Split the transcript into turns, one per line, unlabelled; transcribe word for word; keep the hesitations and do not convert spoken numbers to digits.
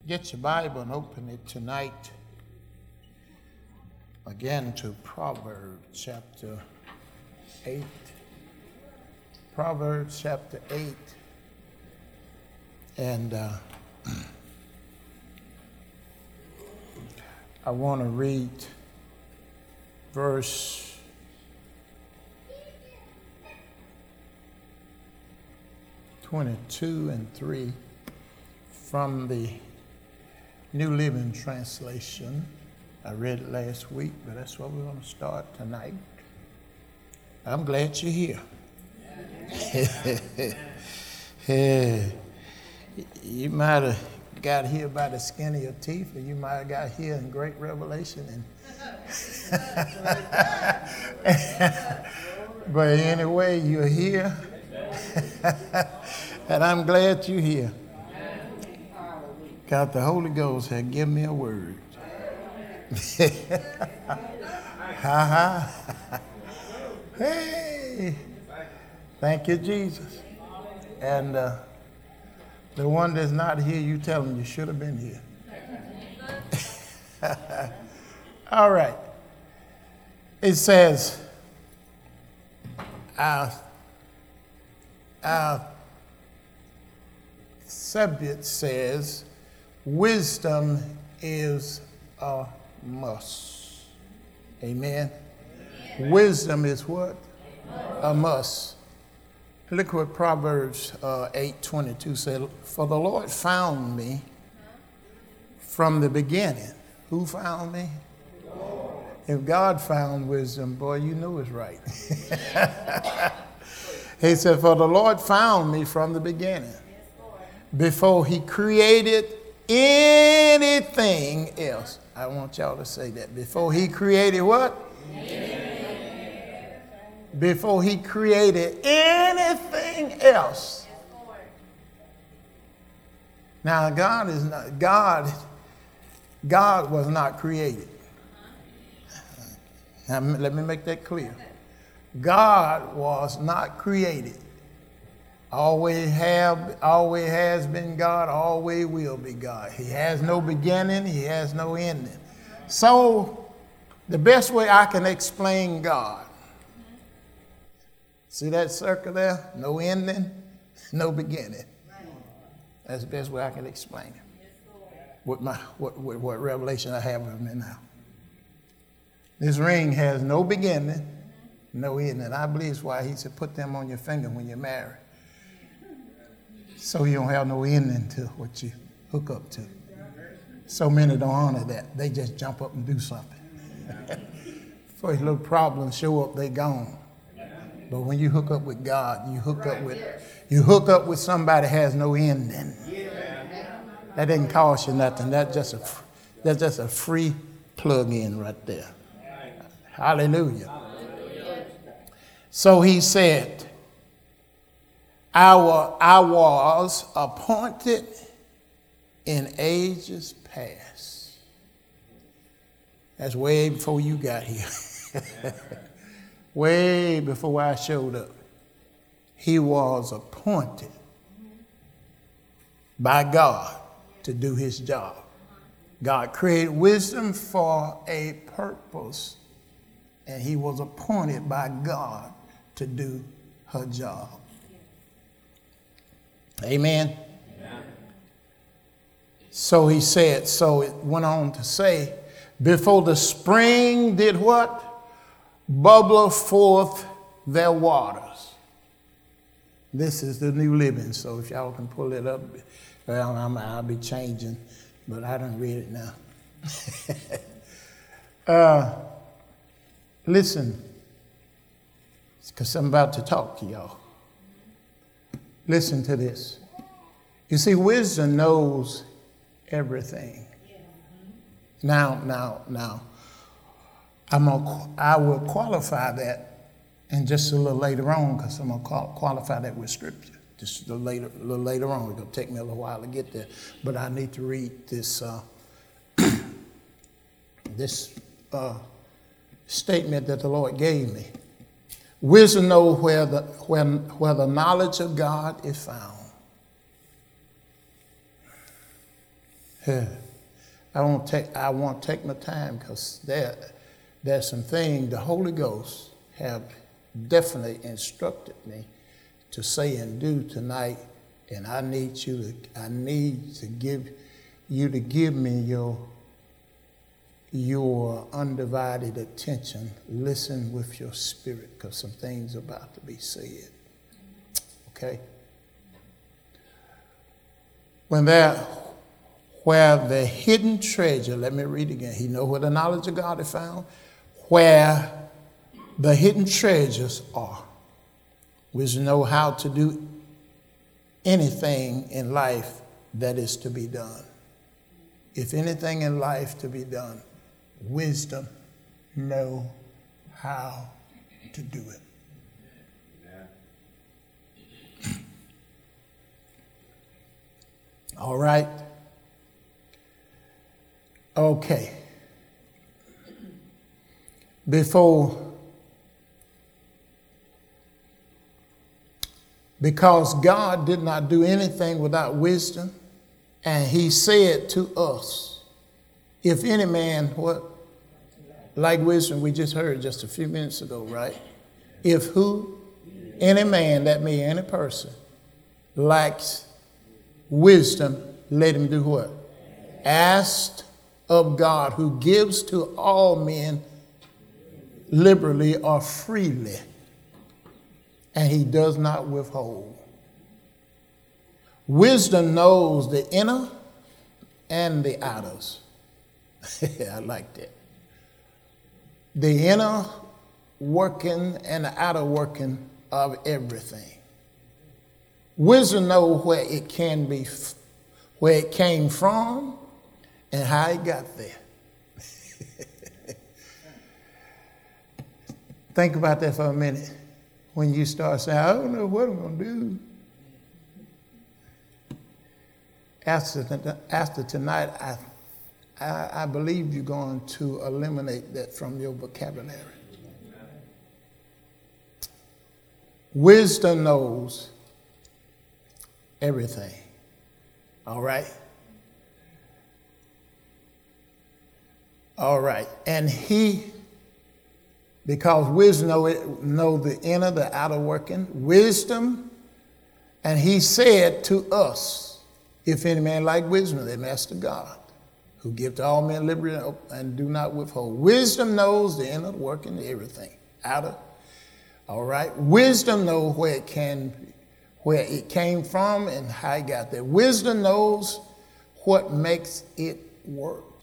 Get your Bible and open it tonight again to Proverbs chapter eight. Proverbs chapter eight. And uh, I want to read verse twenty-two and three from the New Living Translation. I read it last week, but that's what we're going to start tonight. I'm glad you're here. You might have got here by the skin of your teeth, or you might have got here in great revelation. And but anyway, you're here. And I'm glad you're here. God, the Holy Ghost had given me a word. Ha ha. Hey. Thank you, Jesus. And uh, the one that's not here, you tell him you should have been here. All right. It says, our, our subject says, wisdom is a must. Amen. Amen. Wisdom is what? A must. Look what Proverbs uh, eight twenty-two said. For the Lord found me from the beginning. Who found me? Lord. If God found wisdom, boy, you knew it's right. He said, for the Lord found me from the beginning. Before he created anything else. I want y'all to say that. Before he created what? Anything. Before he created anything else. Now God is not God. God was not created. Now let me make that clear. God was not created. Always have, always has been God, always will be God. He has no beginning, he has no ending. So, the best way I can explain God, see that circle there? No ending, no beginning. That's the best way I can explain it. With my what, what, what revelation I have of me now. This ring has no beginning, no ending. I believe it's why he said put them on your finger when you're married. So you don't have no ending to what you hook up to. So many don't honor that. They just jump up and do something. First little problems show up, they gone. But when you hook up with God, you hook up with you hook up with somebody that has no ending. That didn't cost you nothing. That's just a that's just a free plug-in right there. Hallelujah. So he said, Our, I was appointed in ages past. That's way before you got here. Way before I showed up. He was appointed by God to do his job. God created wisdom for a purpose, and he was appointed by God to do her job. Amen. Amen. So he said, so it went on to say, before the spring did what? Bubble forth their waters. This is the New Living, so if y'all can pull it up, well, I'm, I'll be changing, but I done read it now. uh, listen, because I'm about to talk to y'all. Listen to this. You see, wisdom knows everything. Now, now, now, I'm gonna, I will qualify that and just a little later on, because I'm going to qualify that with Scripture. Just a little later, a little later on. It's going to take me a little while to get there. But I need to read this, uh, this uh, statement that the Lord gave me. Wisdom knows where the, where, where the knowledge of God is found. I won't take I won't take my time because there there's some things the Holy Ghost have definitely instructed me to say and do tonight, and I need you to I need to give you to give me your your undivided attention. Listen with your spirit, because some things are about to be said. Okay? When there, where the hidden treasure, let me read again. He know where the knowledge of God is found. Where the hidden treasures are. We know how to do anything in life that is to be done. If anything in life to be done, wisdom know how to do it. All right. Okay. Before, because God did not do anything without wisdom, and he said to us, if any man, what? Like wisdom, we just heard just a few minutes ago, right? If who? Any man, that means any person, lacks wisdom, let him do what? Ask of God, who gives to all men liberally or freely, and he does not withhold. Wisdom knows the inner and the outers. I like that. The inner working and the outer working of everything. Wisdom knows where it can be, where it came from, and how it got there. Think about that for a minute. When you start saying, I don't know what I'm going to do. After, after tonight, I, I, I believe you're going to eliminate that from your vocabulary. Wisdom knows everything. All right? All right. And he, because wisdom know, it, know the inner, the outer working, wisdom, and he said to us, if any man like wisdom, they master God, who give to all men liberty and do not withhold. Wisdom knows the inner working, everything. Outer. All right. Wisdom knows where it can, where it came from and how it got there. Wisdom knows what makes it work.